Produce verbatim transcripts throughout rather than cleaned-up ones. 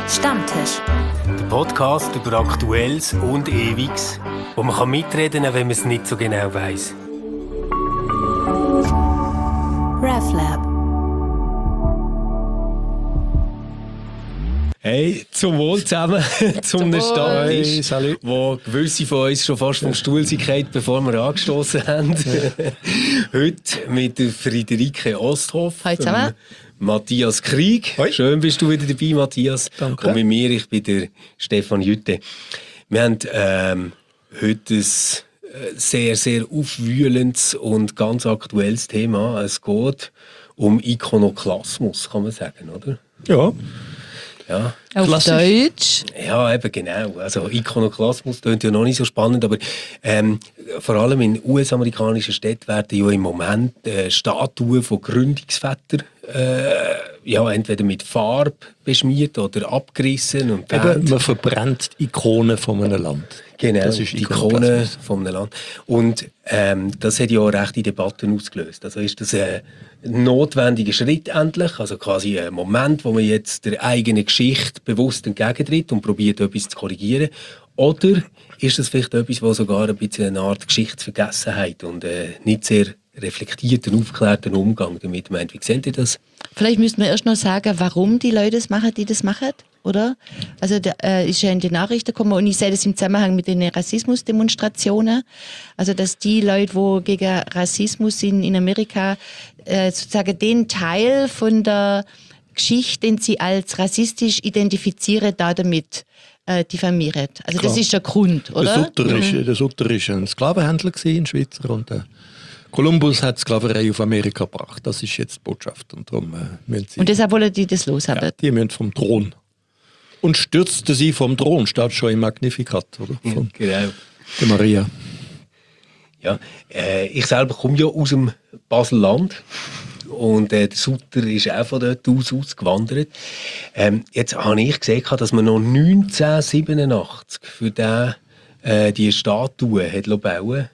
Stammtisch. Der Podcast über Aktuelles und Ewiges, wo man kann mitreden kann, wenn man es nicht so genau weiss. RefLab. Hey, zum Wohl zusammen, zum einem Stammtisch, hey, wo gewisse von uns schon fast vom Stuhl sind gefallen, bevor wir angestoßen haben. Heute mit der Friederike Osthoff. Hallo zusammen. Matthias Krieg. Hoi. Schön bist du wieder dabei, Matthias. Danke. Und mit mir, ich bin der Stefan Jütte. Wir haben ähm, heute ein sehr, sehr aufwühlendes und ganz aktuelles Thema. Es geht um Ikonoklasmus, kann man sagen, oder? Ja, Ja. Auf Klassisch. Deutsch. Ja, eben genau. Also Ikonoklasmus klingt ja noch nicht so spannend, aber ähm, vor allem in U S-amerikanischen Städten werden ja im Moment äh, Statuen von Gründungsvätern äh, ja, entweder mit Farbe beschmiert oder abgerissen und eben, gebrannt. man verbrennt Ikonen von einem Land. Genau, Das ist die Ikone Ikonoklasmus. von einem Land. Und ähm, das hat ja auch rechte Debatten ausgelöst. Also ist das ein notwendiger Schritt endlich, also quasi ein Moment, wo man jetzt der eigenen Geschichte bewusst entgegentritt und probiert, etwas zu korrigieren? Oder ist das vielleicht etwas, was sogar ein bisschen eine Art Geschichtsvergessenheit und äh, nicht sehr reflektierten, aufgeklärten Umgang damit meint? Wie seht ihr das? Vielleicht müssten wir erst noch sagen, warum die Leute das machen, die das machen, oder? Also da äh, ist ja in die Nachrichten gekommen und ich sehe das im Zusammenhang mit den Rassismusdemonstrationen. Also dass die Leute, die gegen Rassismus sind in Amerika, äh, sozusagen den Teil von der Geschichte, den sie als rassistisch identifizieren, da damit äh, diffamieren. Also Klar. das ist der Grund, Der oder? Sutter ist, der Sutter ist ein Sklavenhändler gewesen, ein Schweizer, und der Kolumbus hat Sklaverei auf Amerika gebracht. Das ist jetzt die Botschaft. Und darum äh, müssen sie, Und deshalb wollen die das loshaben. ja, die müssen vom Thron. Und stürzte sie vom Thron, steht schon im Magnificat, oder? Von Genau. der Maria. Ja, äh, ich selber komme ja aus dem Baselland und äh, der Sutter ist auch von dort aus ausgewandert. Ähm, jetzt habe ich gesehen, dass man noch neunzehnhundertsiebenundachtzig für den, äh, die Statue hat bauen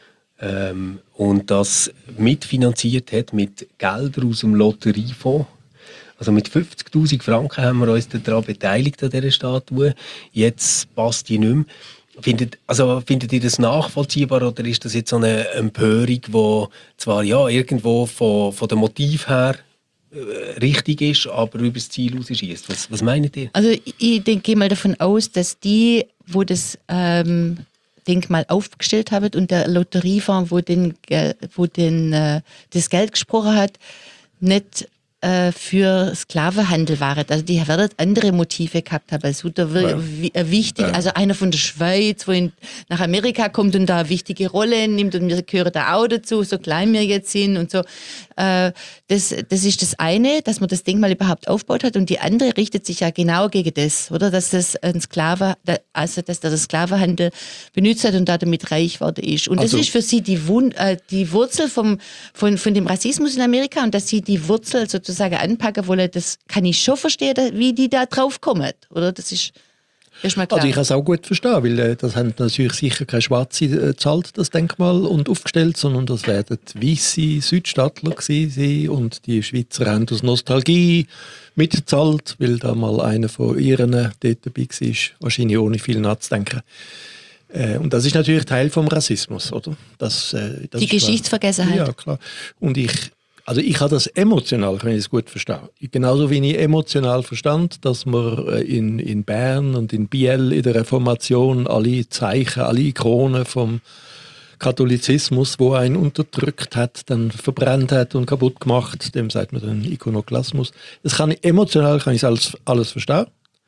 ähm, und das mitfinanziert hat mit Geldern aus dem Lotteriefonds. Also mit fünfzigtausend Franken haben wir uns daran beteiligt an dieser Statue. Jetzt passt die nicht mehr. Findet, also, findet ihr das nachvollziehbar oder ist das jetzt so eine Empörung, die zwar ja, irgendwo von, von dem Motiv her äh, richtig ist, aber über das Ziel rausschießt? Was, was meint ihr? Also ich, ich denke, gehe mal davon aus, dass die, wo das ähm, Denkmal aufgestellt haben und der Lotteriefonds, wo, den, äh, wo den, äh, das Geld gesprochen hat, nicht äh, für Sklavenhandel waren. Also die werden andere Motive gehabt haben. Also da wir, Ja. wi- äh, wichtig, Ja. also einer von der Schweiz, wo in, nach Amerika kommt und da eine wichtige Rolle nimmt und wir gehören da auch dazu, so klein wir jetzt sind und so. Äh, das, das ist das eine, dass man das Denkmal überhaupt aufgebaut hat, und die andere richtet sich ja genau gegen das, oder? Dass das ein Sklave, also dass der Sklavenhandel benutzt hat und da damit reich geworden ist. Und Also- das ist für sie die, Wund, äh, die Wurzel vom, von, von dem Rassismus in Amerika, und dass sie die Wurzel sozusagen anpacken wollen, das kann ich schon verstehen, da- wie die da drauf kommen, oder? Das ist erstmal klar. Also ich kann es auch gut verstehen, weil äh, das haben natürlich sicher keine Schwarze äh, gezahlt, das Denkmal, und aufgestellt, sondern das werden weisse Südstaatler gewesen sein, und die Schweizer haben aus Nostalgie mitgezahlt, weil da mal einer von ihren dort dabei war, wahrscheinlich ohne viel nachzudenken. Äh, und das ist natürlich Teil vom Rassismus, oder? Das, äh, das Die ist klar. Geschichtsvergessenheit. Ja, klar. Und ich, also ich habe das emotional, kann ich es gut verstehen. Genauso wie ich emotional verstand, dass man äh, in, in Bern und in Biel in der Reformation alle Zeichen, alle Ikonen vom Katholizismus, wo einen unterdrückt hat, dann verbrannt hat und kaputt gemacht, dem sagt man dann Ikonoklasmus. Das kann ich, emotional kann ich alles, alles verstehen,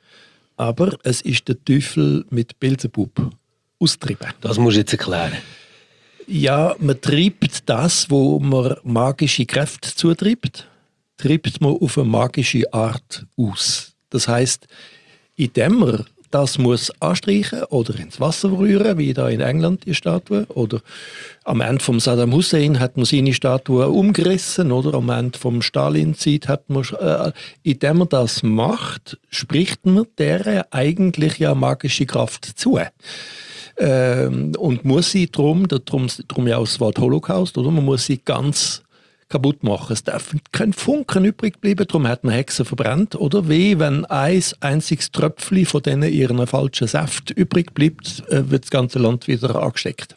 aber es ist der Teufel mit Beelzebub austrieben. Das musst du jetzt erklären. Ja, man treibt das, wo man magische Kräfte zutreibt, treibt man auf eine magische Art aus. Das heißt, indem man das muss anstreichen oder ins Wasser rühren, wie da in England die Statue, oder am Ende vom Saddam Hussein hat man seine Statue umgerissen, oder am Ende vom Stalin-Zeit hat man, äh, indem man das macht, spricht man der eigentlich ja magische Kraft zu. Ähm, und muss sie drum, darum, drum ja auch das Wort Holocaust, oder? Man muss sie ganz kaputt machen. Es darf kein Funken übrig bleiben, darum hat man Hexen verbrannt. Oder wie, wenn ein einziges Tröpfchen von denen ihren falschen Saft übrig bleibt, wird das ganze Land wieder angesteckt.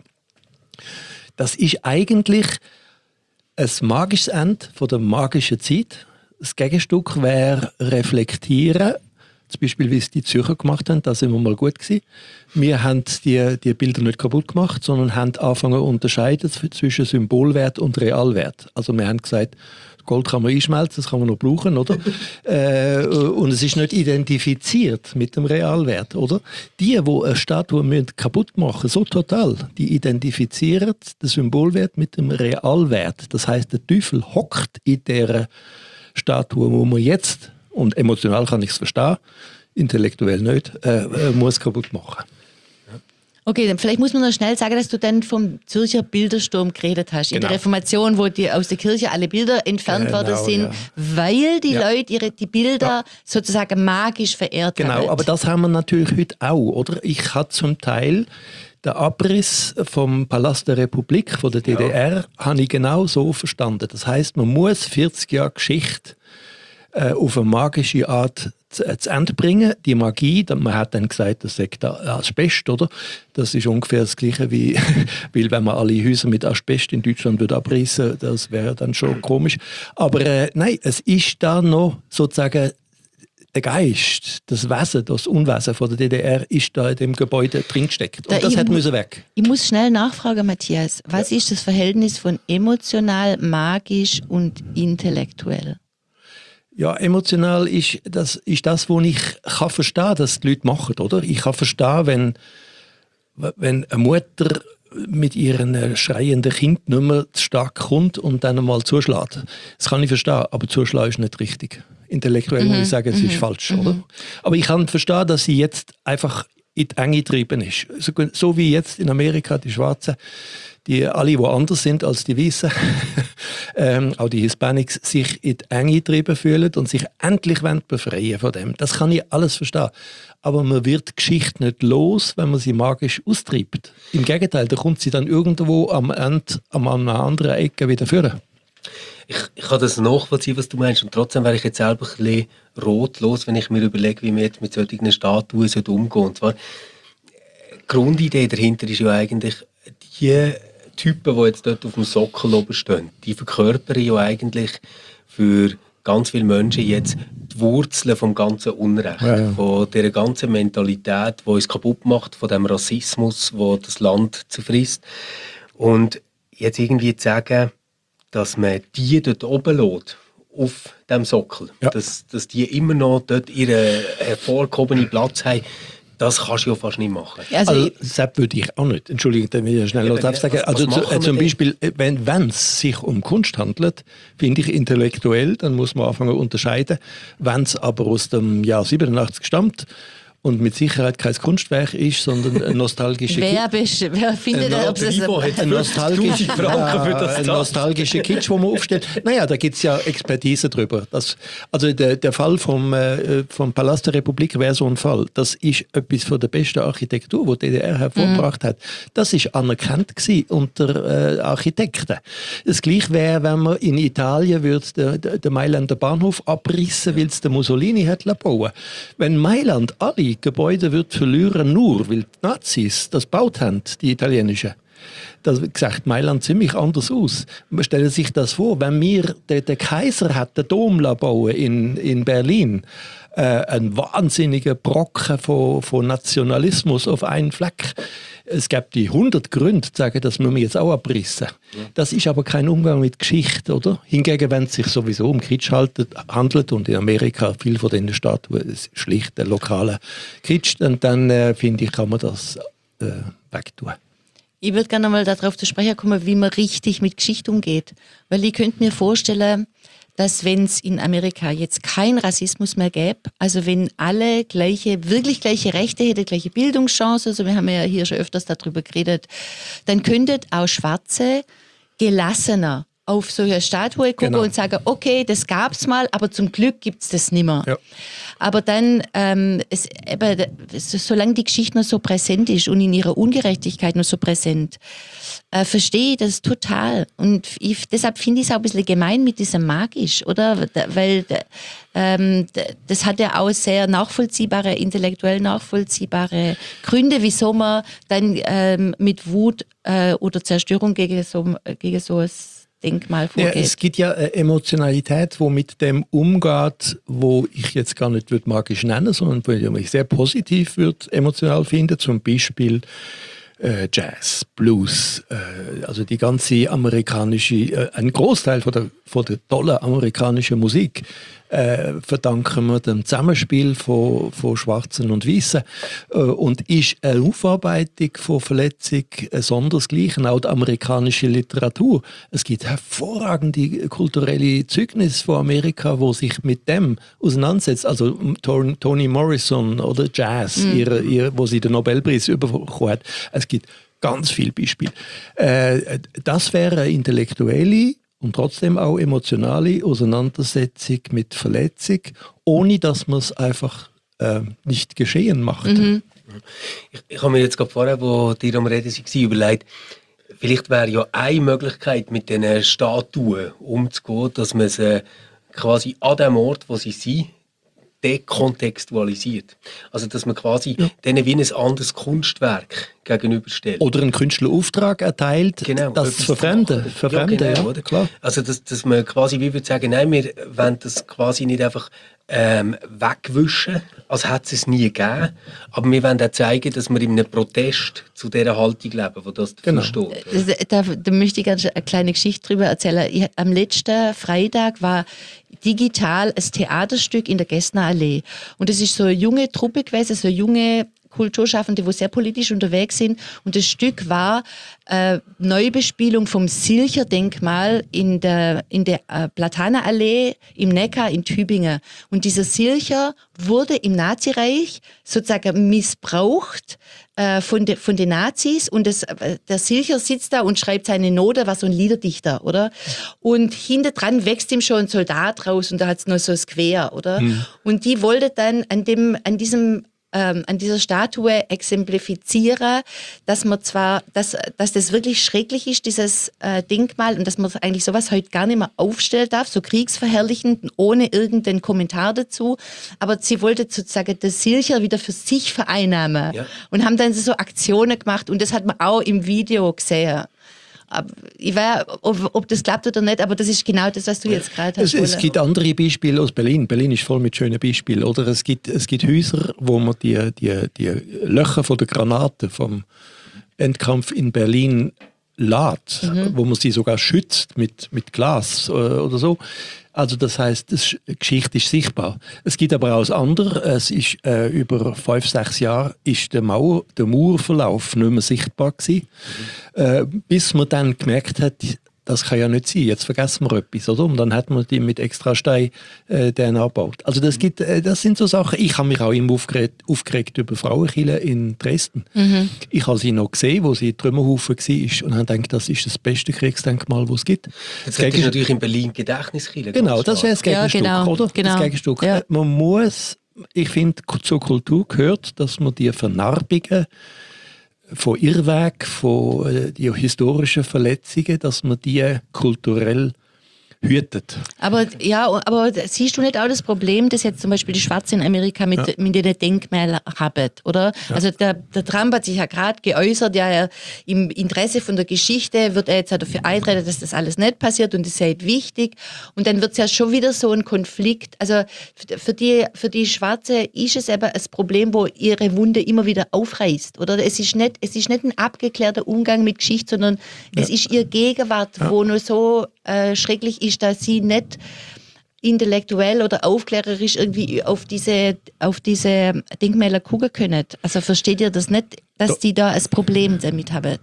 Das ist eigentlich ein magisches Ende von der magischen Zeit. Das Gegenstück wäre reflektieren, zum Beispiel, wie es die Zürcher gemacht haben, da sind wir mal gut gewesen. Wir haben die, die Bilder nicht kaputt gemacht, sondern haben angefangen zu unterscheiden zwischen Symbolwert und Realwert. Also wir haben gesagt, Gold kann man einschmelzen, das kann man noch brauchen, oder? äh, und es ist nicht identifiziert mit dem Realwert, oder? Die, die eine Statue kaputt machen müssen, so total, die identifizieren den Symbolwert mit dem Realwert. Das heisst, der Teufel hockt in der Statue, wo man jetzt, und emotional kann ich es verstehen, intellektuell nicht, äh, äh, muss kaputt machen. Okay, dann vielleicht muss man noch schnell sagen, dass du dann vom Zürcher Bildersturm geredet hast. Genau. In der Reformation, wo die aus der Kirche alle Bilder entfernt genau, worden sind, ja. weil die ja. Leute ihre, die Bilder ja. sozusagen magisch verehrt genau, haben. Genau, aber das haben wir natürlich heute auch, oder? Ich habe zum Teil den Abriss vom Palast der Republik, von der D D R, ja. habe ich genau so verstanden. Das heisst, man muss vierzig Jahre Geschichte äh, auf eine magische Art zu, äh, zu Ende bringen. Die Magie, man hat dann gesagt, das sei da Asbest, oder? Das ist ungefähr das Gleiche wie, weil wenn man alle Häuser mit Asbest in Deutschland würde abrissen, das wäre dann schon komisch. Aber äh, nein, es ist da noch sozusagen der Geist, das Wesen, das Unwesen von der D D R ist da in dem Gebäude drin gesteckt. Und da das hat müssen weg. Ich muss schnell nachfragen, Matthias. Was ja. ist das Verhältnis von emotional, magisch und intellektuell? Ja, emotional ist das, ist das, was ich kann verstehen, dass die Leute machen, oder? Ich kann verstehen, wenn, wenn eine Mutter mit ihren schreienden Kind nicht mehr zu stark kommt und dann einmal zuschlägt. Das kann ich verstehen, aber zuschlagen ist nicht richtig. Intellektuell mhm. muss ich sagen, es mhm. ist falsch, mhm. oder? Aber ich kann verstehen, dass sie jetzt einfach in die Enge getrieben ist. So, so wie jetzt in Amerika die Schwarzen, die alle, die anders sind als die Weißen, ähm, auch die Hispanics, sich in die Enge getrieben fühlen und sich endlich befreien von dem. Das kann ich alles verstehen. Aber man wird die Geschichte nicht los, wenn man sie magisch austreibt. Im Gegenteil, da kommt sie dann irgendwo am Ende, an einer anderen Ecke wieder führen. Ich, ich kann das nachvollziehen, was du meinst. Und trotzdem wäre ich jetzt selber ein bisschen rotlos, wenn ich mir überlege, wie wir jetzt mit solchen Statuen umgehen. Und zwar, die Grundidee dahinter ist ja eigentlich, die Typen, die jetzt dort auf dem Sockel oben stehen, die verkörpern ja eigentlich für ganz viele Menschen jetzt die Wurzeln vom ganzen Unrecht, ja, ja. von dieser ganzen Mentalität, die uns kaputt macht, von dem Rassismus, der das Land zerfrisst. Und jetzt irgendwie zu sagen, dass man die dort oben lässt, auf dem Sockel, ja. dass, dass die immer noch dort ihren hervorgehobenen Platz haben, das kannst du ja fast nicht machen. Also, also das würde ich auch nicht. Entschuldigung, dann will ich schnell noch ja, sagen. Also zu, äh, zum Beispiel, wenn es sich um Kunst handelt, finde ich intellektuell, dann muss man anfangen zu unterscheiden. Wenn es aber aus dem Jahr siebenundachtzig stammt und mit Sicherheit kein Kunstwerk ist, sondern eine nostalgische Wer, bist, wer findet, ein, ob es ein nostalgische ein nostalgische Kitsch, den man aufstellt. Naja, da gibt es ja Expertise drüber. Das, also der, der Fall vom, äh, vom Palast der Republik wäre so ein Fall. Das ist etwas von der besten Architektur, die die D D R hervorgebracht mhm. hat. Das ist anerkannt gewesen unter äh, Architekten. Das Gleiche wäre, wenn man in Italien würde den, den Mailänder Bahnhof abrissen, weil es der Mussolini hat bauen. Wenn Mailand alle Gebäude wird verlieren, nur weil die Nazis das gebaut haben, die italienischen. Das sieht Mailand ziemlich anders aus. Man stellt sich das vor, wenn wir, der, der Kaiser hat den Dom bauen in, in Berlin, äh, ein wahnsinniger Brocken von, von Nationalismus auf einen Fleck. Es gibt die hundert Gründe, zu sagen, das müssen wir jetzt auch abrissen. Ja. Das ist aber kein Umgang mit Geschichte, oder? Hingegen, wenn es sich sowieso um Kitsch handelt und in Amerika viel von diesen Statuen ist schlicht der lokale Kitsch, dann, dann äh, finde ich, kann man das äh, wegtun. Ich würde gerne mal darauf zu sprechen kommen, wie man richtig mit Geschichte umgeht. Weil ich könnte mir vorstellen, dass wenn es in Amerika jetzt keinen Rassismus mehr gäbe, also wenn alle gleiche, wirklich gleiche Rechte hätten, gleiche Bildungschancen, also wir haben ja hier schon öfters darüber geredet, dann könnten auch Schwarze gelassener auf so eine Statue gucken Genau. und sagen, okay, das gab es mal, aber zum Glück gibt es das nicht mehr. Ja. Aber dann, ähm, es, eben, solange die Geschichte noch so präsent ist und in ihrer Ungerechtigkeit noch so präsent, äh, verstehe ich das total. Und ich, deshalb finde ich es auch ein bisschen gemein mit diesem magisch, oder? Da, weil ähm, das hat ja auch sehr nachvollziehbare, intellektuell nachvollziehbare Gründe, wieso man dann ähm, mit Wut äh, oder Zerstörung gegen so, gegen so ein Denkmal Ja, vorgeht. es gibt ja eine Emotionalität, die mit dem umgeht, wo ich jetzt gar nicht würd magisch nennen, sondern wo ich sehr positiv würd emotional finde, zum Beispiel äh, Jazz, Blues, äh, also die ganze amerikanische, äh, ein Großteil von der, von der tollen amerikanischen Musik äh, verdanken wir dem Zusammenspiel von, von Schwarzen und Weißen äh, und ist eine Aufarbeitung von Verletzung äh, sondersgleichen, auch die amerikanische Literatur. Es gibt hervorragende kulturelle Zeugnisse von Amerika, wo sich mit dem auseinandersetzt. Also Toni, Toni Morrison oder Jazz, mhm. ihre, ihre, wo sie den Nobelpreis bekommen hat. Es gibt ganz viele Beispiele. Äh, das wäre eine intellektuelle und trotzdem auch emotionale Auseinandersetzung mit Verletzung, ohne dass man es einfach äh, nicht geschehen macht. Mhm. Ich, ich habe mir jetzt gerade vorher, wo die am Reden waren, überlegt, vielleicht wäre ja eine Möglichkeit, mit diesen Statuen umzugehen, dass man sie quasi an dem Ort, wo sie sind, dekontextualisiert. Also, dass man quasi ja. denen wie ein anderes Kunstwerk gegenüberstellt. Oder einen Künstlerauftrag erteilt, genau, das zu verfremden. Verfremden, ja, genau, ja, klar. Also, dass, dass man quasi wie würde sagen, nein, wir wollen das quasi nicht einfach ähm, wegwischen, als hätte es nie gegeben, aber wir wollen auch zeigen, dass wir in einem Protest zu dieser Haltung leben, die das dafür genau. steht. Da, da, da möchte ich ganz eine kleine Geschichte drüber erzählen. Ich, am letzten Freitag war digital ein Theaterstück in der Gessner Allee. Und es ist so eine junge Truppe gewesen, so eine junge Kulturschaffende, die sehr politisch unterwegs sind. Und das Stück war äh, Neubespielung vom Silcher-Denkmal in der, in der äh, Platanerallee im Neckar in Tübingen. Und dieser Silcher wurde im Nazireich sozusagen missbraucht äh, von, de, von den Nazis. Und das, äh, der Silcher sitzt da und schreibt seine Note, war so ein Liederdichter, oder? Und hinter dran wächst ihm schon ein Soldat raus und da hat es noch so ein Quer, oder? Hm. Und die wollte dann an, dem, an diesem Ähm, an dieser Statue exemplifizieren, dass man zwar, dass, dass das wirklich schrecklich ist, dieses äh, Denkmal, und dass man eigentlich sowas heute gar nicht mehr aufstellen darf, so kriegsverherrlichend, ohne irgendeinen Kommentar dazu. Aber sie wollte sozusagen das Silcher wieder für sich vereinnahmen. Ja. Und haben dann so Aktionen gemacht und das hat man auch im Video gesehen. Ich weiß, ob, ob das klappt oder nicht, aber das ist genau das, was du jetzt gerade hast. Es, es gibt andere Beispiele aus Berlin. Berlin ist voll mit schönen Beispielen. Oder es gibt, es gibt Häuser, wo man die, die, die Löcher von der Granaten vom Endkampf in Berlin lädt, mhm. wo man sie sogar schützt mit, mit Glas oder so. Also das heisst, die Geschichte ist sichtbar. Es gibt aber auch das andere. Es ist äh, über fünf, sechs Jahre ist der, Mauer, der Mauerverlauf nicht mehr sichtbar gewesen, mhm. äh, bis man dann gemerkt hat, das kann ja nicht sein, jetzt vergessen wir etwas, oder? Und dann hat man die mit Extrastein äh, den angebaut. Also das, gibt, äh, das sind so Sachen, ich habe mich auch immer aufgeregt, aufgeregt über Frauenkirche in Dresden. Mhm. Ich habe sie noch gesehen, wo sie in Trümmerhaufen war und habe gedacht, das ist das beste Kriegsdenkmal, das es gibt. Das ist natürlich in Berlin Gedächtniskirche. Genau, das wäre das Gegenstück, ja, genau, oder? Genau. Das Gegenstück. Ja. Man muss, ich finde, zur Kultur gehört, dass man die Vernarbungen von Irrweg, von äh, die historischen Verletzungen, dass man die kulturell hütet. Aber ja, aber siehst du nicht auch das Problem, dass jetzt zum Beispiel die Schwarzen in Amerika mit, ja. mit den Denkmälern haben, oder? Ja. Also der, der Trump hat sich ja gerade geäußert, ja, er, im Interesse von der Geschichte wird er jetzt dafür eintreten, dass das alles nicht passiert und das sei wichtig. Und dann wird es ja schon wieder so ein Konflikt. Also für die, für die Schwarze ist es eben ein Problem, wo ihre Wunde immer wieder aufreißt, oder? Es ist nicht, es ist nicht ein abgeklärter Umgang mit Geschichte, sondern ja. es ist ihr Gegenwart, ja. wo nur so äh, schrecklich ist, dass sie nicht intellektuell oder aufklärerisch irgendwie auf diese, auf diese Denkmäler gucken können. Also versteht ihr das nicht, dass die da ein Problem damit haben?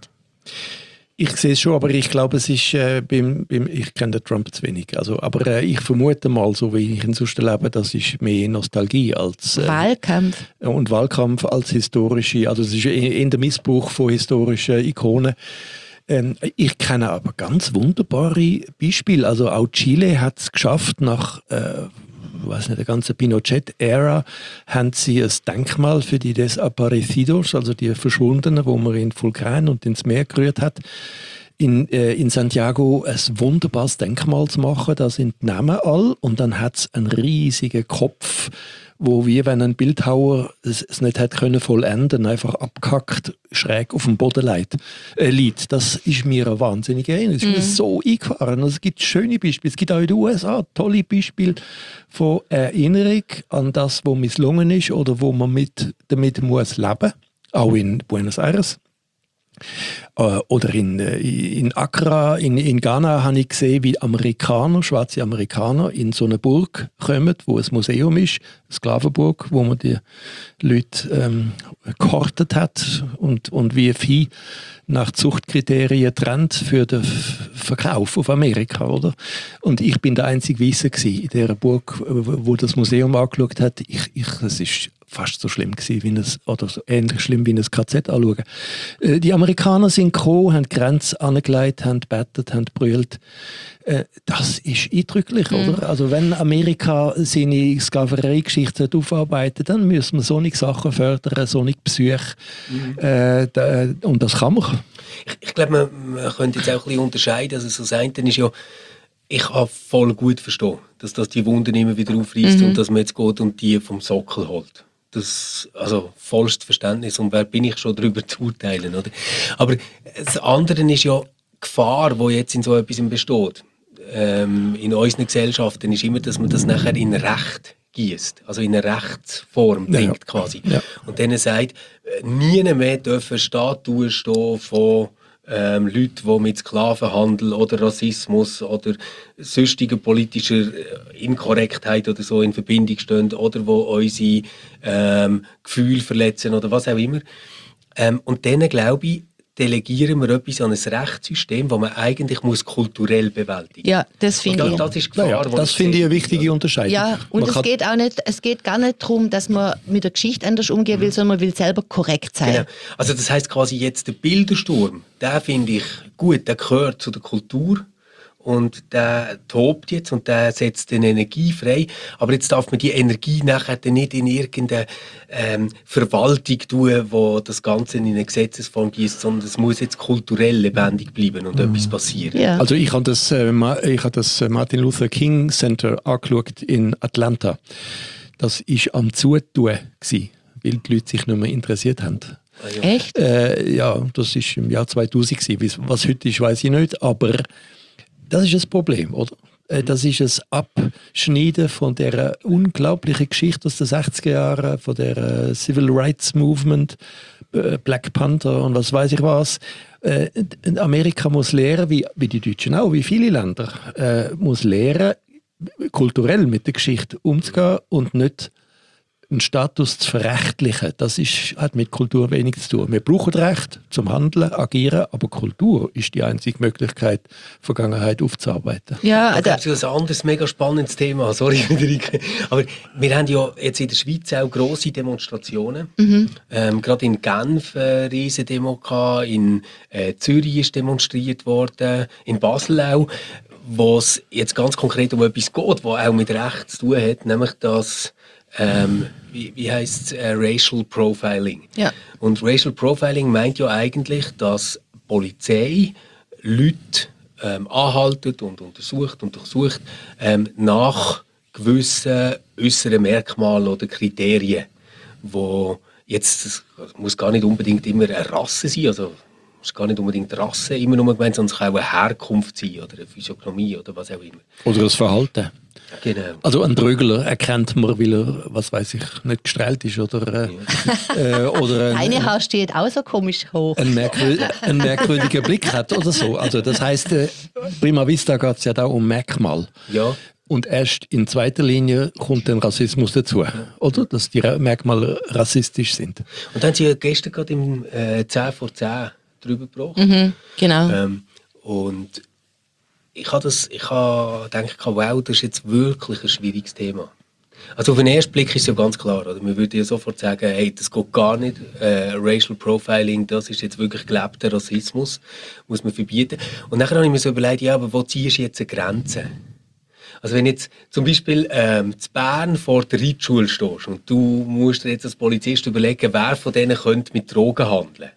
Ich sehe es schon, aber ich glaube, es ist äh, beim, beim, ich kenne den Trump zu wenig. Also, aber äh, ich vermute mal, so wie ich ihn sonst erlebe, das ist mehr Nostalgie als äh, Wahlkampf. Und Wahlkampf als historische, also es ist in der Missbrauch von historischen Ikonen. Ähm, ich kenne aber ganz wunderbare Beispiele. Also auch Chile hat es geschafft, nach äh, weiß nicht, der ganzen Pinochet-Ära haben sie ein Denkmal für die Desaparecidos, also die Verschwundenen, wo man in Vulkan und ins Meer gerührt hat, in, äh, in Santiago ein wunderbares Denkmal zu machen. Da sind die Namen all und dann hat es einen riesigen Kopf, wo wie wenn ein Bildhauer es, es nicht hätte können vollenden, einfach abgehackt, schräg auf dem Boden liegt. Äh, liegt. Das ist mir eine wahnsinnige Erinnerung. Das ist mir so eingefahren. Also es gibt schöne Beispiele. Es gibt auch in den U S A tolle Beispiele von Erinnerung an das, was misslungen ist oder wo man mit, damit muss leben. Auch in Buenos Aires. Oder in, in Accra, in, in Ghana, habe ich gesehen, wie Amerikaner, schwarze Amerikaner, in so eine Burg kommen, wo ein Museum ist, eine Sklavenburg, wo man die Leute ähm, gehortet hat und, und wie Vieh nach Zuchtkriterien trennt für den Verkauf auf Amerika, oder? Und ich bin der einzige Weisse in dieser Burg, wo das Museum angeschaut hat. Ich, ich, es ist fast so schlimm gewesen, wie es, oder so ähnlich schlimm wie ein K Z anschauen. Äh, die Amerikaner sind gekommen, haben die Grenze angelegt, haben gebetet, haben gebrüllt. Äh, das ist eindrücklich, mhm. oder? Also wenn Amerika seine Sklaverei-Geschichte aufarbeitet, dann müssen wir solche Sachen fördern, solche Psyche. Mhm. Äh, da, und das kann man. Ich, ich glaube, man, man könnte jetzt auch ein bisschen unterscheiden. Also so das eine ist ja, ich kann voll gut verstehen, dass das die Wunden immer wieder aufreißt mhm. und dass man jetzt geht und die vom Sockel holt. Das, also vollstes Verständnis und wer bin ich schon darüber zu urteilen, oder? Aber das andere ist ja die Gefahr, die jetzt in so etwas besteht. Ähm, in unseren Gesellschaften ist immer, dass man das nachher in Recht gießt, also in eine Rechtsform bringt ja. quasi. Ja. Und denen sagt, nie mehr dürfen Statuen stehen von Ähm, Leute, die mit Sklavenhandel oder Rassismus oder sonstiger politischer Inkorrektheit oder so in Verbindung stehen oder die unsere ähm, Gefühle verletzen oder was auch immer. Ähm, und denen, glaube ich, delegieren wir etwas an ein Rechtssystem, das man eigentlich muss kulturell bewältigen muss. Ja, das finde ich. Das ist Gefahr, ja, ja, das finde ich eine wichtige Unterscheidung. Ja, und es geht auch nicht, es geht gar nicht darum, dass man mit der Geschichte anders umgehen will, mhm. sondern man will selber korrekt sein. Genau. Also das heisst quasi jetzt der Bildersturm, der finde ich gut, der gehört zu der Kultur. Und der tobt jetzt und der setzt eine Energie frei. Aber jetzt darf man die Energie nachher nicht in irgendeine ähm, Verwaltung tun, wo das Ganze in eine Gesetzesform gießt, sondern es muss jetzt kulturell lebendig bleiben und mhm. etwas passieren. Ja. Also ich habe das, äh, ich habe das Martin Luther King Center angeschaut in Atlanta. Das war am Zutun gewesen, weil die Leute sich nicht mehr interessiert haben. Ah, ja. Echt? Äh, ja, das war im Jahr zweitausend gewesen. Was heute ist, weiß ich nicht, aber das ist das Problem, oder? Das ist ein Abschneiden von der unglaublichen Geschichte aus den sechziger Jahren, von der Civil Rights Movement, Black Panther und was weiß ich was. Amerika muss lernen, wie, wie die Deutschen auch, wie viele Länder, äh, muss lernen, kulturell mit der Geschichte umzugehen und nicht einen Status zu verrechtlichen. Das ist, hat mit Kultur wenig zu tun. Wir brauchen Recht zum Handeln, agieren, aber Kultur ist die einzige Möglichkeit, Vergangenheit aufzuarbeiten. Ja, da gibt es ein anderes mega spannendes Thema. Sorry, Friederike. Aber wir haben ja jetzt in der Schweiz auch grosse Demonstrationen. Mhm. Ähm, gerade in Genf eine riesige Demo gehabt, in äh, Zürich ist demonstriert worden, in Basel auch, wo es jetzt ganz konkret um etwas geht, was auch mit Recht zu tun hat, nämlich dass Ähm, wie, wie heisst es? Äh, Racial Profiling. Ja. Und Racial Profiling meint ja eigentlich, dass die Polizei Leute ähm, anhaltet und untersucht und untersucht ähm, nach gewissen äußeren Merkmalen oder Kriterien, wo jetzt, das muss gar nicht unbedingt immer eine Rasse sein, also es muss gar nicht unbedingt Rasse immer nur gemeint, sondern es kann auch eine Herkunft sein oder eine Physiognomie oder was auch immer. Oder das Verhalten. Genau. Also ein Drögler erkennt man, weil er, was weiß ich, nicht gestrahlt ist oder, äh, oder ein, eine Haar steht auch so komisch hoch. Ein, merkwür ein merkwürdiger Blick hat oder so. Also das heisst, äh, prima vista geht es ja da um Merkmal. Ja. Und erst in zweiter Linie kommt dann Rassismus dazu, ja. oder? Dass die Merkmale rassistisch sind. Und dann haben Sie ja gestern gerade im äh, zehn vor zehn drüber gesprochen. Mhm, genau. Ähm, und ich habe das, ich habe gedacht, wow, das ist jetzt wirklich ein schwieriges Thema. Also auf den ersten Blick ist es ja ganz klar, oder? Man würde ja sofort sagen, hey, das geht gar nicht, äh, Racial Profiling, das ist jetzt wirklich gelebter Rassismus, muss man verbieten. Und dann habe ich mir so überlegt, ja, aber wo ziehst du jetzt eine Grenze? Also wenn jetzt zum Beispiel ähm, zu Bern vor der Reitschule stehst und du musst dir jetzt als Polizist überlegen, wer von denen könnte mit Drogen handeln.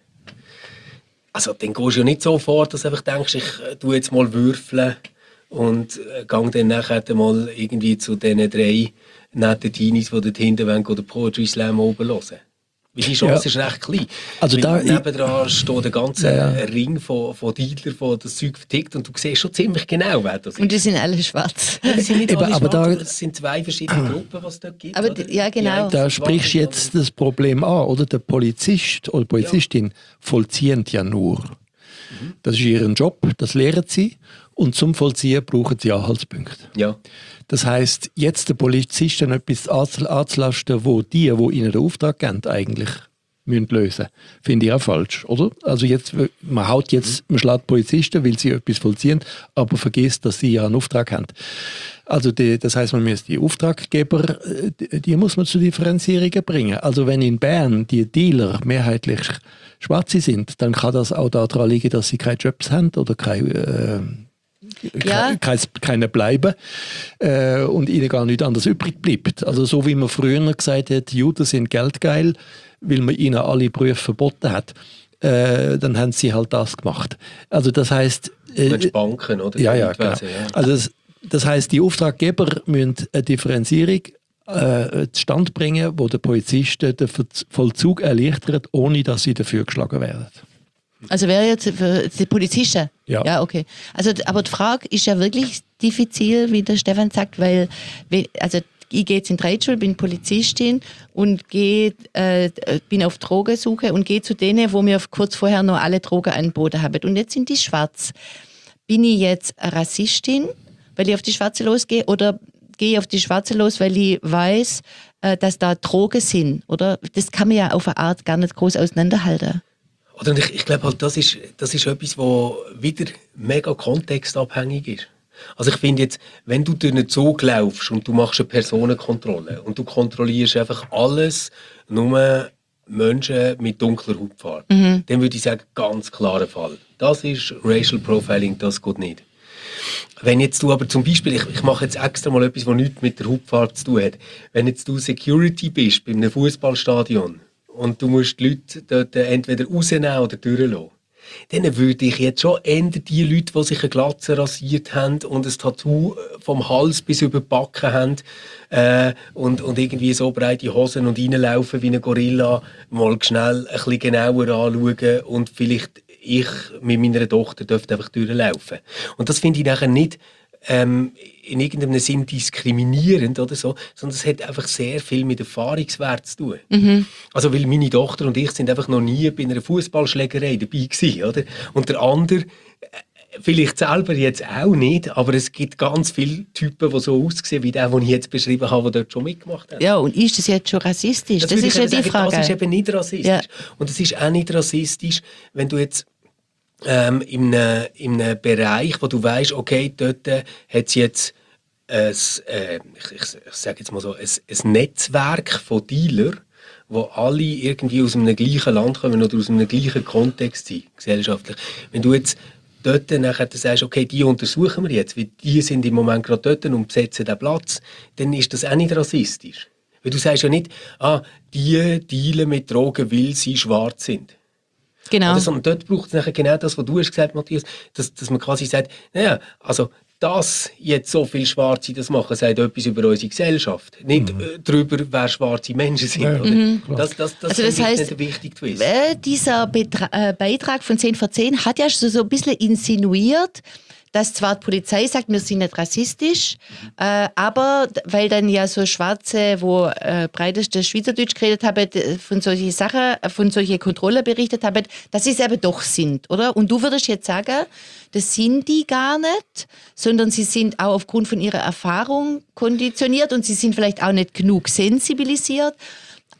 Also dann gehst du ja nicht so vor, dass du einfach denkst, ich äh, tu jetzt mal würfeln und äh, gang dann nachher mal irgendwie zu diesen drei netten Teenies, die dort hinten wollen, oder Poetry Slam oben hören. Weil die Chance Ja. ist recht klein. Also Weil da- nebendran steht der ganze Ja, ja. Ring von, von Dealern, die das Zeug vertickt und du siehst schon ziemlich genau, wer das ist. Und die sind alle schwarz. Ja, das sind nicht Eben, alle aber schwarz, da- aber es sind zwei verschiedene Gruppen, was es dort gibt. Aber oder? die- ja, Die genau. einen Da sind sprichst du schwarz, jetzt das Problem an, oder? Der Polizist oder Polizistin vollziehen ja nur. Das ist ihr Job, das lehren sie. Und zum Vollziehen brauchen sie Anhaltspunkte. Ja. Das heisst, jetzt den Polizisten etwas anzu- anzulasten, wo die, wo ihnen den Auftrag geben, eigentlich müssen lösen, finde ich auch falsch, oder? Also jetzt, man haut jetzt, man schlägt Polizisten, weil sie etwas vollziehen, aber vergisst, dass sie ja einen Auftrag haben. Also die, das heisst, man muss die Auftraggeber, äh, die, die muss man zu Differenzierungen bringen. Also wenn in Bern die Dealer mehrheitlich Schwarze sind, dann kann das auch daran liegen, dass sie keine Jobs haben oder keine äh, Ja. Kein, keine bleiben äh, und ihnen gar nichts anderes übrig bleibt. Also so wie man früher gesagt hat, Juden sind geldgeil, weil man ihnen alle Berufe verboten hat, äh, dann haben sie halt das gemacht. Also das heisst... Äh, Mensch, Banken, oder? ja, ja, genau. Geldwesen, ja. Also das, das heisst, die Auftraggeber müssen eine Differenzierung äh, zustande bringen, wo der Polizisten den Ver- Vollzug erleichtert, ohne dass sie dafür geschlagen werden. Also wäre jetzt für die Polizisten? Ja. Ja, okay. Also, aber die Frage ist ja wirklich diffizil, wie der Stefan sagt, weil, we- also ich gehe jetzt in die Reitschule, bin Polizistin und gehe, äh, bin auf Drogensuche und gehe zu denen, wo mir kurz vorher noch alle Drogen angeboten haben. Und jetzt sind die schwarz. Bin ich jetzt eine Rassistin, weil ich auf die Schwarze losgehe, oder gehe ich auf die Schwarze los, weil ich weiß, äh, dass da Drogen sind? Oder das kann man ja auf eine Art gar nicht groß auseinanderhalten. Oder und ich, ich glaube halt, das ist, das ist etwas, was wieder mega kontextabhängig ist. Also ich finde jetzt, wenn du durch einen Zug laufst und du machst eine Personenkontrolle und du kontrollierst einfach alles, nur Menschen mit dunkler Hautfarbe, Mhm. dann würde ich sagen, ganz klarer Fall. Das ist Racial Profiling, das geht nicht. Wenn jetzt du aber zum Beispiel, ich, ich mache jetzt extra mal etwas, was nichts mit der Hautfarbe zu tun hat. Wenn jetzt du Security bist bei einem Fußballstadion und du musst die Leute dort entweder rausnehmen oder durchlassen, dann würde ich jetzt schon eher die Leute, die sich eine Glatze rasiert haben und ein Tattoo vom Hals bis über die Backen haben äh, und, und irgendwie so breite Hosen und reinlaufen wie ein Gorilla, mal schnell ein bisschen genauer anschauen und vielleicht ich mit meiner Tochter dürfte einfach durchlaufen. Und das finde ich nachher nicht ähm, in irgendeinem Sinn diskriminierend oder so, sondern es hat einfach sehr viel mit Erfahrungswert zu tun. Mhm. Also weil meine Tochter und ich sind einfach noch nie bei einer Fußballschlägerei dabei gewesen, oder? Und der andere äh, vielleicht selber jetzt auch nicht, aber es gibt ganz viele Typen, die so aussehen wie der, den ich jetzt beschrieben habe, der dort schon mitgemacht hat. Ja, und ist das jetzt schon rassistisch? Das, würde ist ich ja die sagen, Frage. Das ist eben nicht rassistisch. Ja. Und es ist auch nicht rassistisch, wenn du jetzt ähm, in, einem, in einem Bereich, wo du weißt, okay, dort hat es jetzt ein, äh, ich, ich, ich sage jetzt mal so, ein, ein Netzwerk von Dealern, wo alle irgendwie aus einem gleichen Land kommen oder aus einem gleichen Kontext sind, gesellschaftlich. Wenn du jetzt dort nachher sagst, okay, die untersuchen wir jetzt, weil die sind im Moment gerade dort und besetzen den Platz, dann ist das auch nicht rassistisch. Weil du sagst ja nicht, ah, die dealen mit Drogen, weil sie schwarz sind. Genau. Oder, sondern dort braucht es nachher genau das, was du hast gesagt, Matthias, dass, dass man quasi sagt, naja, also dass jetzt so viele Schwarze das machen, sagt etwas über unsere Gesellschaft. Nicht Mhm. äh, darüber, wer schwarze Menschen sind. Ja, oder? mhm. Das, das, das, Also das finde ich heißt, nicht wichtig zu wissen. Äh, dieser Betra äh, Beitrag von zehn vor zehn hat ja so, so ein bisschen insinuiert, dass zwar die Polizei sagt, wir sind nicht rassistisch, äh, aber d- weil dann ja so Schwarze, wo äh, breitestes Schweizerdeutsch geredet haben, d- von solchen Sachen, äh, von solchen Kontrollen berichtet haben, dass sie es eben doch sind, oder? Und du würdest jetzt sagen, das sind die gar nicht, sondern sie sind auch aufgrund von ihrer Erfahrung konditioniert und sie sind vielleicht auch nicht genug sensibilisiert.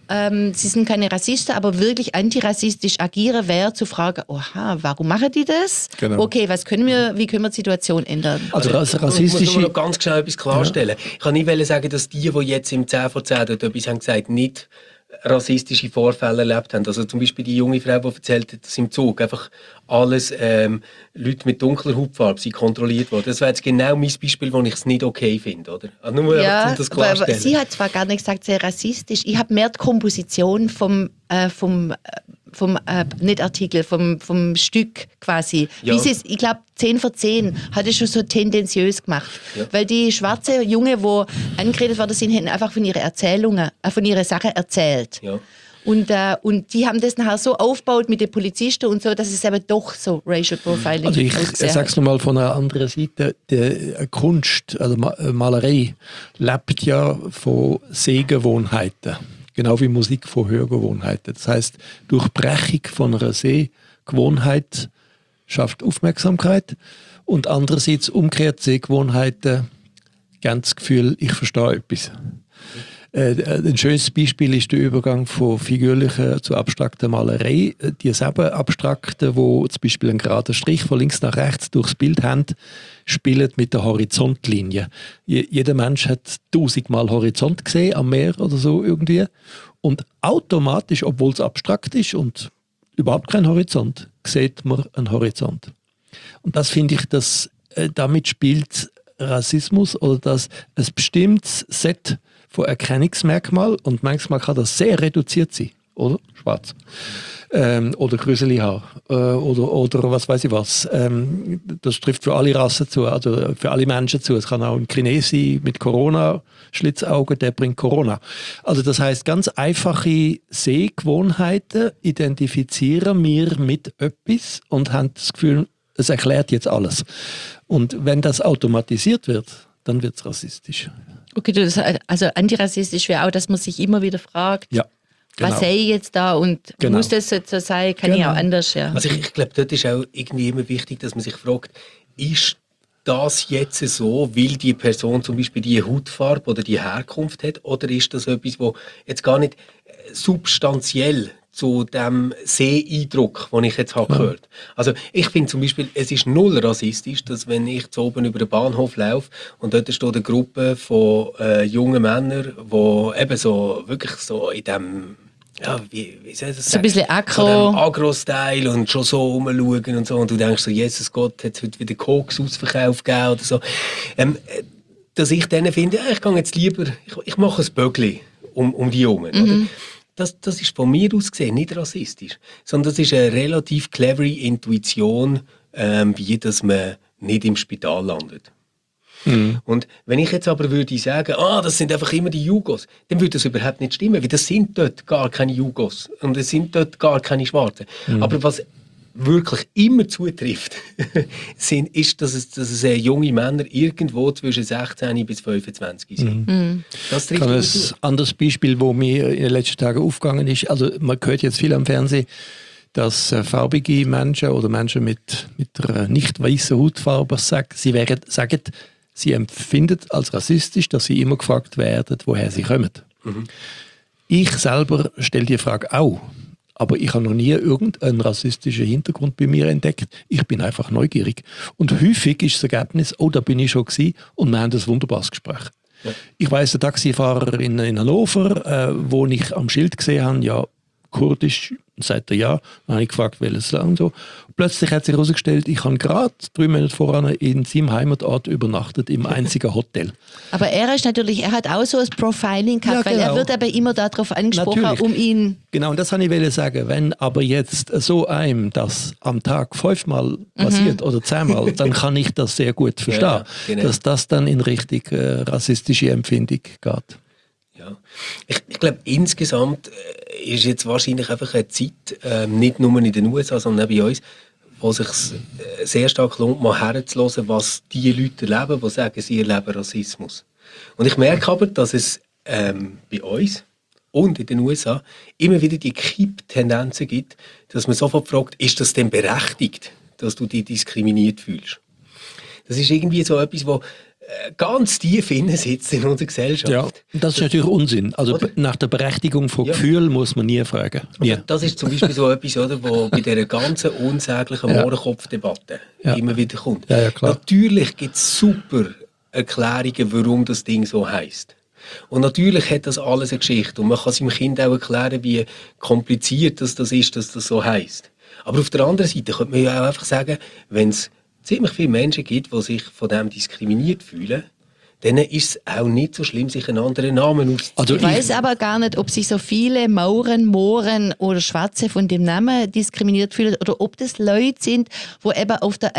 ähm, sie sind keine Rassisten, aber wirklich antirassistisch agieren, wäre zu fragen, oha, warum machen die das? Genau. Okay, was können wir, wie können wir die Situation ändern? Also ras- Ich muss rassistische... nur noch ganz schnell etwas klarstellen. Ja. Ich kann nicht sagen, dass die, die jetzt im zehn vor zehn dort etwas haben gesagt, nicht rassistische Vorfälle erlebt haben. Also zum Beispiel die junge Frau, die erzählt hat, dass im Zug einfach alles ähm, Leute mit dunkler Hautfarbe sind kontrolliert worden. Das wäre jetzt genau mein Beispiel, wo ich es nicht okay finde. Oder? Also nur Ja, einfach, um das aber, aber klarstellen. sie hat zwar gar nicht gesagt, sehr rassistisch. Ich habe mehr die Komposition vom, äh, vom, äh, vom äh, nicht Artikel, vom, vom Stück quasi. Ja. Wie sie es, ich glaube, zehn vor zehn hat es schon so tendenziös gemacht. Ja. Weil die schwarze Junge, die angeredet worden sind, haben einfach von ihren Erzählungen, äh, von ihren Sachen erzählt. Ja. Und, äh, und die haben das nachher so aufgebaut mit den Polizisten und so, dass es eben doch so Racial Profiling Also ich ausgesehen sage es hat. nochmal von einer anderen Seite, die Kunst, also Ma- Malerei, lebt ja von Sehgewohnheiten, genau wie Musik von Hörgewohnheiten. Das heißt, Durchbrechung von einer Sehgewohnheit schafft Aufmerksamkeit und andererseits umgekehrt Sehgewohnheiten geben das Gefühl, ich verstehe etwas. Äh, ein schönes Beispiel ist der Übergang von figürlicher zu abstrakter Malerei. Die selben Abstrakten, wo zum Beispiel einen geraden Strich von links nach rechts durchs Bild haben, spielen mit der Horizontlinie. Je, jeder Mensch hat tausendmal Horizont gesehen, am Meer oder so irgendwie. Und automatisch, obwohl es abstrakt ist und überhaupt kein Horizont, sieht man einen Horizont. Und das finde ich, dass äh, damit spielt Rassismus oder dass ein bestimmtes Set von Erkennungsmerkmal und manchmal kann das sehr reduziert sein, oder? Schwarz. Ähm, oder Grüseli-Haar äh, oder, oder was weiß ich was. Ähm, das trifft für alle Rassen zu, also für alle Menschen zu. Es kann auch ein Chines sein mit Corona-Schlitzaugen, der bringt Corona. Also das heißt, ganz einfache Sehgewohnheiten identifizieren wir mit etwas und haben das Gefühl, es erklärt jetzt alles. Und wenn das automatisiert wird, dann wird es rassistisch. Okay, du, das, also antirassistisch wäre auch, dass man sich immer wieder fragt, Ja, genau. was sehe ich jetzt da und Genau. muss das jetzt so sein, kann ich Genau. auch anders, ja. Also ich, ich glaube, dort ist auch irgendwie immer wichtig, dass man sich fragt, ist das jetzt so, weil die Person zum Beispiel die Hautfarbe oder die Herkunft hat, oder ist das etwas, wo jetzt gar nicht substanziell zu dem Seeeindruck, den ich jetzt habe Ja. gehört. Also ich finde zum Beispiel, es ist null rassistisch, dass wenn ich zu oben über den Bahnhof laufe und dort steht eine Gruppe von äh, jungen Männern, die eben so wirklich so in dem, ja, wie, wie soll ich das So sagen? ein bisschen Agro. So dem Agro-Style und schon so rumschauen und so und du denkst so, Jesus Gott, hat es heute wieder Koks-Ausverkauf gegeben oder so. Ähm, äh, dass ich denen finde, ja, ich gehe jetzt lieber, ich, ich mache ein Böckli um, um die Jungen, Mhm. oder? Das, das ist von mir aus gesehen nicht rassistisch, sondern das ist eine relativ clevere Intuition, ähm, wie dass man nicht im Spital landet. Mhm. Und wenn ich jetzt aber würde sagen, ah, das sind einfach immer die Jugos, dann würde das überhaupt nicht stimmen, weil das sind dort gar keine Jugos und es sind dort gar keine Schwarzen. Mhm. Aber was wirklich immer zutrifft, sind, ist, dass es, dass es äh, junge Männer irgendwo zwischen sechzehn bis fünfundzwanzig sind. Mhm. Das Ich trifft habe immer ein zu. anderes Beispiel, wo mir in den letzten Tagen aufgegangen ist. Also man hört jetzt viel am Fernsehen, dass äh, farbige Menschen oder Menschen mit, mit einer nicht weißen Hautfarbe sagen, sie wären, sagen, sie empfinden als rassistisch, dass sie immer gefragt werden, woher sie kommen. Mhm. Ich selber stelle die Frage auch. Aber ich habe noch nie irgendeinen rassistischen Hintergrund bei mir entdeckt. Ich bin einfach neugierig. Und häufig ist das Ergebnis, oh, da bin ich schon gewesen und wir haben ein wunderbares Gespräch. Ja. Ich weiss, ein Taxifahrer in, in Hannover, äh, wo ich am Schild gesehen habe, ja, kurdisch, sagt er ja. Dann habe ich gefragt, welches Land so. Plötzlich hat sich herausgestellt, ich habe gerade drei Monate voran in seinem Heimatort übernachtet, im einzigen Hotel. Aber er ist natürlich, er hat auch so ein Profiling gehabt, Ja, weil er genau. wird aber immer darauf angesprochen, Natürlich. um ihn... Genau, und das wollte ich sagen. Wenn aber jetzt so einem das am Tag fünfmal passiert oder zehnmal, dann kann ich das sehr gut verstehen, Ja, genau. dass das dann in Richtung äh, rassistische Empfindung geht. Ja. Ich, ich glaube, insgesamt äh, ist jetzt wahrscheinlich einfach eine Zeit, ähm, nicht nur in den U S A, sondern auch bei uns, wo es sich äh, sehr stark lohnt, mal herzuhören, was die Leute erleben, die sagen, sie erleben Rassismus. Und ich merke aber, dass es ähm, bei uns und in den U S A immer wieder die Kipptendenzen gibt, dass man sofort fragt, ist das denn berechtigt, dass du dich diskriminiert fühlst? Das ist irgendwie so etwas, wo äh, ganz tief innen sitzt in unserer Gesellschaft. Ja, das ist natürlich Unsinn. Also Oder? nach der Berechtigung von Ja. Gefühlen muss man nie fragen. Nie. Das ist zum Beispiel so etwas, oder, wo bei dieser ganzen unsäglichen Ja. Mohrenkopf-Debatte Ja. immer wieder kommt. Ja, ja, klar. Natürlich gibt es super Erklärungen, warum das Ding so heisst. Und natürlich hat das alles eine Geschichte. Und man kann seinem Kind auch erklären, wie kompliziert das, das ist, dass das so heisst. Aber auf der anderen Seite könnte man ja auch einfach sagen, wenn es ziemlich viele Menschen gibt, die sich von dem diskriminiert fühlen, dann ist es auch nicht so schlimm, sich einen anderen Namen auszusuchen. Also Ich weiß aber gar nicht, ob sich so viele Mauren, Mohren oder Schwarze von dem Namen diskriminiert fühlen oder ob das Leute sind, wo eben auf der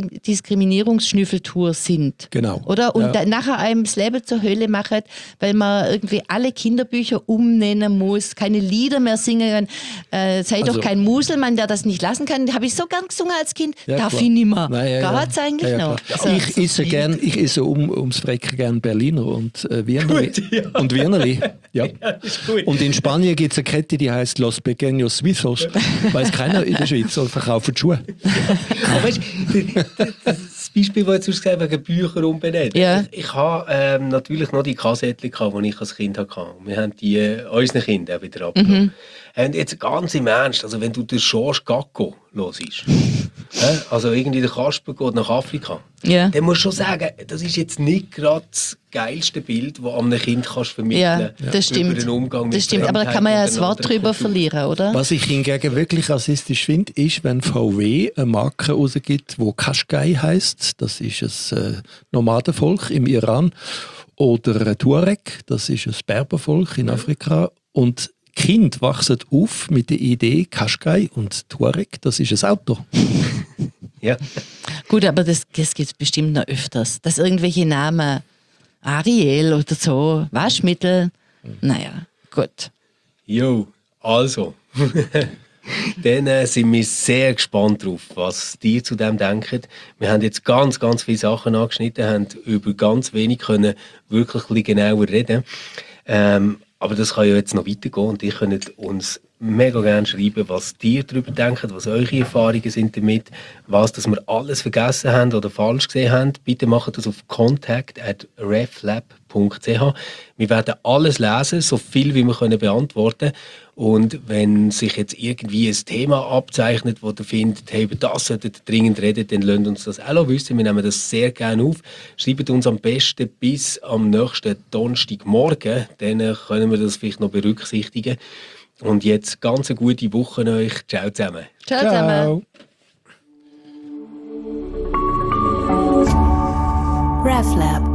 Antidiskriminierungsschnüffeltour sind. Genau. Oder? Und Ja. dann nachher einem das Leben zur Hölle machen, weil man irgendwie alle Kinderbücher umnennen muss, keine Lieder mehr singen kann. Äh, sei Also- doch kein Muselmann, der das nicht lassen kann. Habe ich so gern gesungen als Kind. Ja, Darf klar. ich nicht mehr. Nein, ja, ja. Geht's eigentlich Ja, ja, noch? klar. So. Ich esse gern, ich esse um, ums Frecken gern Berliner und äh, Wienerli. Gut, ja. Und Wienerli. Ja. Ja, ist gut. Und in Spanien gibt es eine Kette, die heißt Los Pequeños Suizos. Weiß keiner in der Schweiz, und verkaufen Schuhe. Aber weißt, du, das Beispiel, das du gesagt hast, wegen Bücher umbenennen. Ja. Ich, ich habe ähm, natürlich noch die Kassettchen, die ich als Kind hatte. Wir haben die äh, unseren Kindern auch wieder abgenommen. Mhm. Und jetzt ganz im Ernst, also wenn du den George Gacko hörst, hä, also irgendwie der Kasper geht nach Afrika, Ja. dann musst du schon sagen, das ist jetzt nicht gerade das geilste Bild, das einem Kind kannst vermitteln Ja, kannst. das stimmt. Über den Umgang mit Das stimmt, aber da Fremdheit kann man ja und das einer Wort anderen drüber Kultur. verlieren, oder? Was ich hingegen wirklich rassistisch finde, ist, wenn V W eine Marke rausgibt, die Qashqai heisst. Das ist ein äh, Nomadenvolk im Iran. Oder ein Tuareg, das ist ein Berbervolk in Afrika. Und Kinder wachsen auf mit der Idee Qashqai und Tuareg, das ist ein Auto. Ja. Gut, aber das, das gibt es bestimmt noch öfters. Dass irgendwelche Namen, Ariel oder so, Waschmittel, naja, gut. Jo, also. Dann äh, sind wir sehr gespannt drauf, was die zu dem denken. Wir haben jetzt ganz, ganz viele Sachen angeschnitten, haben über ganz wenig können wirklich ein bisschen genauer reden. Ähm, aber das kann ja jetzt noch weitergehen und ihr könnt uns mega gerne schreiben, was ihr darüber denkt, was eure Erfahrungen sind damit, was dass wir alles vergessen haben oder falsch gesehen haben. Bitte macht das auf contact at reflab punkt c h. Wir werden alles lesen, so viel wie wir können beantworten. Und wenn sich jetzt irgendwie ein Thema abzeichnet, wo ihr findet, hey, über das solltet ihr dringend reden, dann lasst uns das auch wissen. Wir nehmen das sehr gerne auf. Schreibt uns am besten bis am nächsten Donnerstagmorgen, dann können wir das vielleicht noch berücksichtigen. Und jetzt ganz eine gute Woche euch. Ciao zusammen. Ciao zusammen. RefLab.